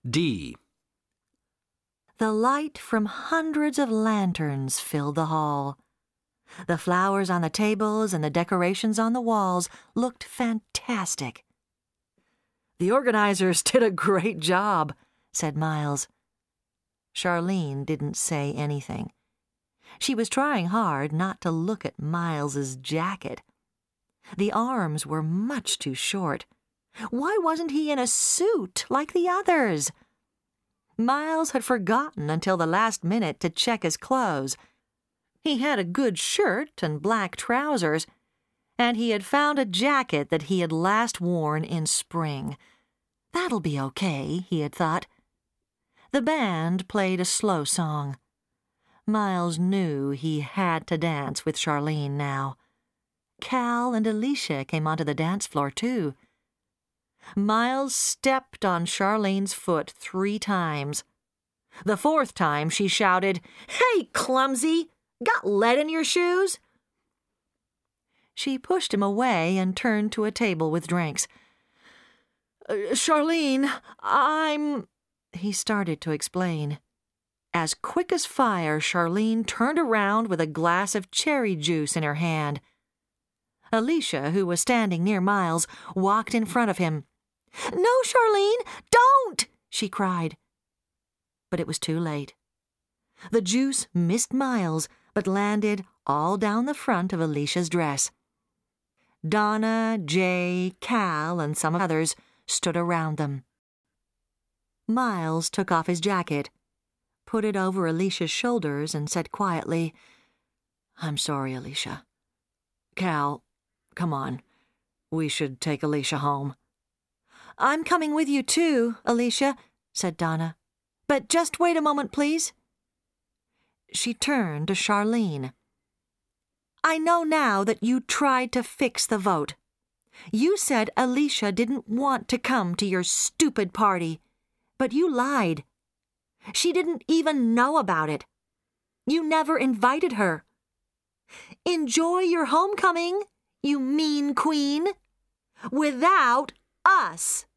D. The light from hundreds of lanterns filled the hall. The flowers on the tables and the decorations on the walls looked fantastic. "The organizers did a great job," said Miles. Charlene didn't say anything. She was trying hard not to look at Miles's jacket. The arms were much too short. Why wasn't he in a suit like the others? Miles had forgotten until the last minute to check his clothes. He had a good shirt and black trousers, and he had found a jacket that he had last worn in spring. That'll be okay, he had thought. The band played a slow song. Miles knew he had to dance with Charlene now. Cal and Alicia came onto the dance floor, too. Miles stepped on Charlene's foot 3 times. The 4th time she shouted, "Hey, clumsy! Got lead in your shoes?" She pushed him away and turned to a table with drinks. "Charlene, I'm—" he started to explain. As quick as fire, Charlene turned around with a glass of cherry juice in her hand. Alicia, who was standing near Miles, walked in front of him. "No, Charlene, don't!" she cried. But it was too late. The juice missed Miles, but landed all down the front of Alicia's dress. Donna, Jay, Cal, and some others stood around them. Miles took off his jacket, put it over Alicia's shoulders, and said quietly, "I'm sorry, Alicia. Cal, come on. We should take Alicia home." "I'm coming with you too, Alicia," said Donna. "But just wait a moment, please." She turned to Charlene. "I know now that you tried to fix the vote. You said Alicia didn't want to come to your stupid party, but you lied. She didn't even know about it. You never invited her. Enjoy your homecoming, you mean queen. Without us."